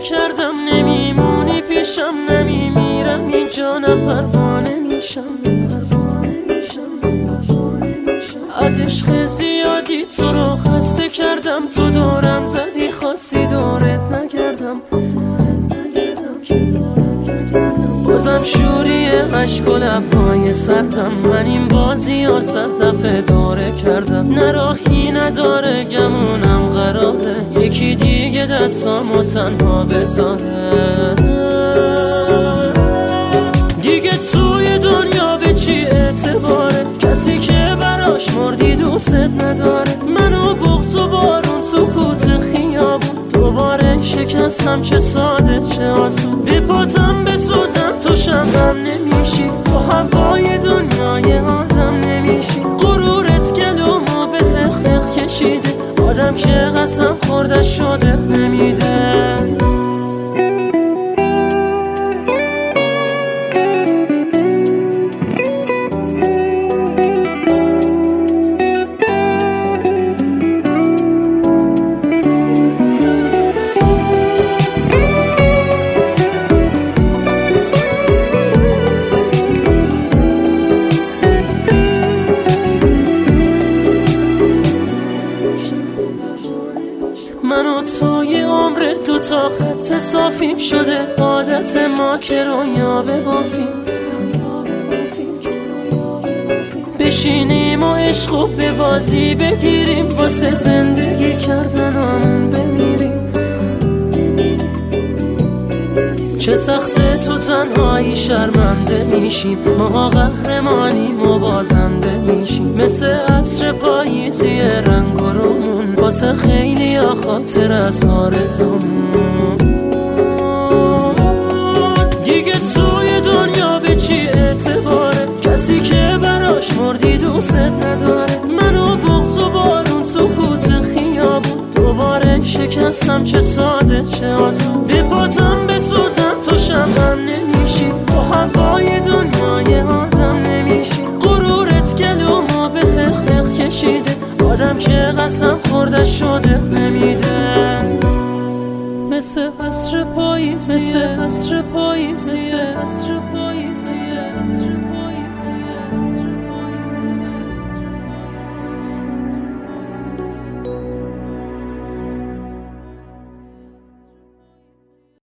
کردم نمیمونی پیشم، نمیمیرم اینجا، نه پروانه میشم. از عشق زیادی تو رو خسته کردم، تو دورم زدی خواستی دورت نگردم. بازم شوری عشق و لبهای سردم، من این بازی ها 100 دفعه دوره کردم. نه راهی نداره گمونم قراره، یکی دیگه دستامو تنها بذاره. دیگه توی دنیا به چی اعتباره، کسی که براش مردی دوست نداره. منو بغض و بارون سکوت خیابون، دوباره شکستم چه ساده چه آسون. به پاتم بسوزم تو شمعم نمیشی، تو هوای دنیای آدم نمیشی. غرورت گلومو به حق کشیده، آدم که قسم خورده شده نمیده. من و توی عمر 2 تا خط صافیم شده، عادت ما که رویا ببافیم. بشینیم و عشقو به بازی بگیریم، واسه زندگی کردنامون بمیریم. چه سخته تو تنهایی شرمنده میشیم، ما قهرمانیم و بازنده میشیم. مثل عصر پاییزی رنگ و رومون، واسه خیلی ها خاطر از آرزومون. دیگه توی دنیا به چی اعتباره، کسی که براش مردی دوست نداره. منو بغض و بارون سکوت خیابون، دوباره شکستم چه ساده چه آسون. به پاتم بسوزم تو شمعم نمیشی، تو هوای دنیای آدم نمیشی. غرورت گلومو به حق کشیده، آدم که قسم خورده شده نمیده. مثل عصر پاییزی، مثل عصر پاییزی، مثل عصر پاییزی.